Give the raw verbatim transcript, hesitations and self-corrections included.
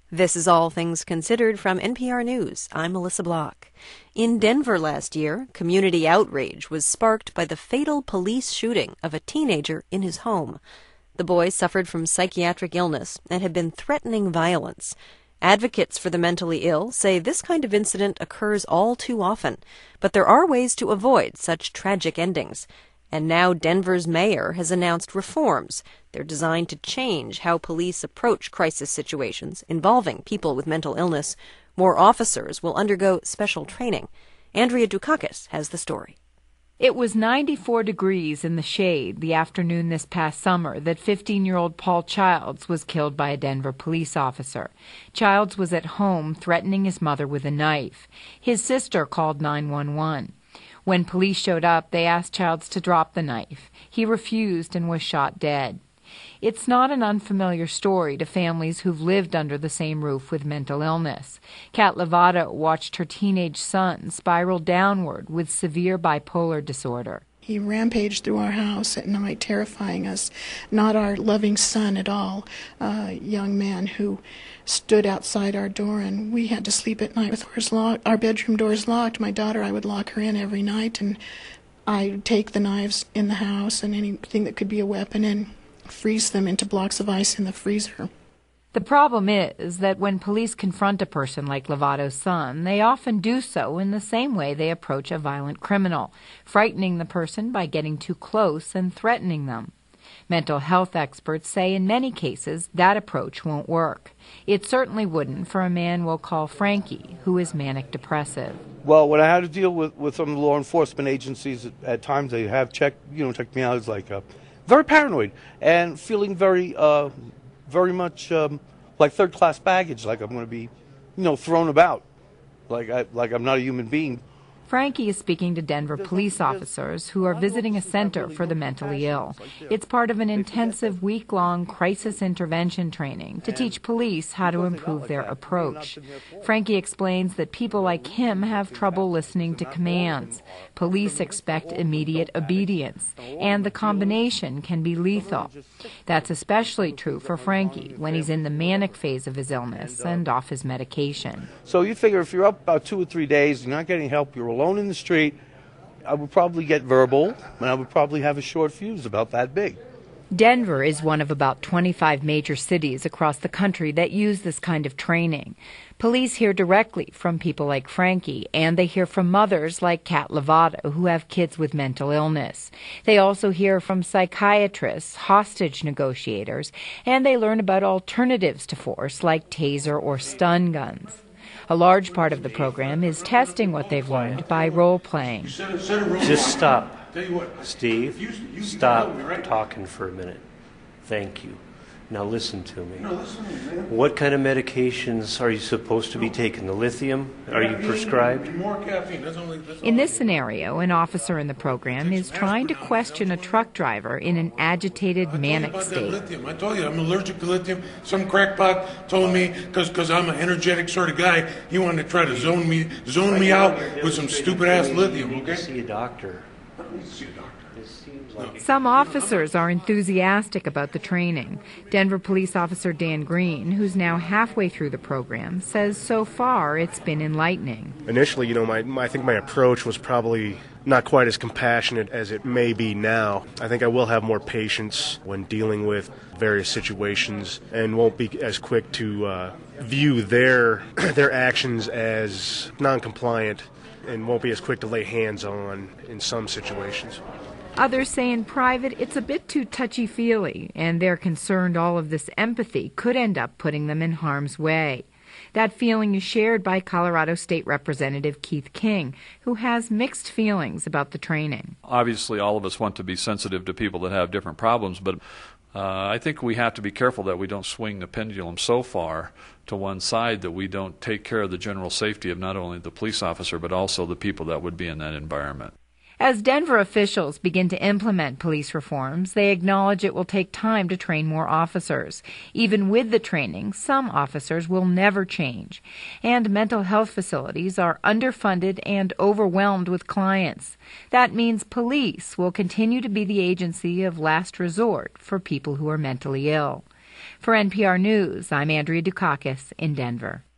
This is All Things Considered from N P R News. I'm Melissa Block. In Denver last year, community outrage was sparked by the fatal police shooting of a teenager in his home. The boy suffered from psychiatric illness and had been threatening violence. Advocates for the mentally ill say this kind of incident occurs all too often, but there are ways to avoid such tragic endings. And now Denver's mayor has announced reforms. They're designed to change how police approach crisis situations involving people with mental illness. More officers will undergo special training. Andrea Dukakis has the story. It was ninety-four degrees in the shade the afternoon this past summer that fifteen-year-old Paul Childs was killed by a Denver police officer. Childs was at home threatening his mother with a knife. His sister called nine one one. When police showed up, they asked Childs to drop the knife. He refused and was shot dead. It's not an unfamiliar story to families who've lived under the same roof with mental illness. Kat Lovato watched her teenage son spiral downward with severe bipolar disorder. He rampaged through our house at night, terrifying us. Not our loving son at all. A young man who stood outside our door, and we had to sleep at night with ours locked, our bedroom doors locked. My daughter, I would lock her in every night, and I would take the knives in the house and anything that could be a weapon and freeze them into blocks of ice in the freezer. The problem is that when police confront a person like Lovato's son, they often do so in the same way they approach a violent criminal, frightening the person by getting too close and threatening them. Mental health experts say in many cases that approach won't work. It certainly wouldn't for a man we'll call Frankie, who is manic depressive. Well, when I had to deal with, with some of the law enforcement agencies, at, at times they have checked, you know, checked me out as like uh, very paranoid and feeling very, uh, very much um, like third-class baggage, like I'm going to be, you know, thrown about, like I, like I'm not a human being. Frankie is speaking to Denver police officers who are visiting a center for the mentally ill. It's part of an intensive week-long crisis intervention training to teach police how to improve their approach. Frankie explains that people like him have trouble listening to commands. Police expect immediate obedience, and the combination can be lethal. That's especially true for Frankie when he's in the manic phase of his illness and off his medication. So you figure if you're up about two or three days, you're not getting help, you're alone in the street, I would probably get verbal, and I would probably have a short fuse about that big. Denver is one of about twenty-five major cities across the country that use this kind of training. Police hear directly from people like Frankie, and they hear from mothers like Kat Lovato who have kids with mental illness. They also hear from psychiatrists, hostage negotiators, and they learn about alternatives to force like taser or stun guns. A large part of the program is testing what they've learned by role-playing. Just stop. Steve, stop talking for a minute. Thank you. Now listen to me. What kind of medications are you supposed to be taking? The lithium? Are you prescribed? In this scenario, an officer in the program is trying to question a truck driver in an agitated, manic state. I told you I'm allergic to lithium. Some crackpot told me, because I'm an energetic sort of guy, he wanted to try to zone me zone me out with some stupid-ass lithium. You need to see a doctor. Some officers are enthusiastic about the training. Denver police officer Dan Green, who's now halfway through the program, says so far it's been enlightening. Initially, you know, my, my I think my approach was probably not quite as compassionate as it may be now. I think I will have more patience when dealing with various situations and won't be as quick to uh, view their their actions as non-compliant and won't be as quick to lay hands on in some situations. Others say in private it's a bit too touchy-feely, and they're concerned all of this empathy could end up putting them in harm's way. That feeling is shared by Colorado State Representative Keith King, who has mixed feelings about the training. Obviously, all of us want to be sensitive to people that have different problems, but uh, I think we have to be careful that we don't swing the pendulum so far to one side that we don't take care of the general safety of not only the police officer, but also the people that would be in that environment. As Denver officials begin to implement police reforms, they acknowledge it will take time to train more officers. Even with the training, some officers will never change. And mental health facilities are underfunded and overwhelmed with clients. That means police will continue to be the agency of last resort for people who are mentally ill. For N P R News, I'm Andrea Dukakis in Denver.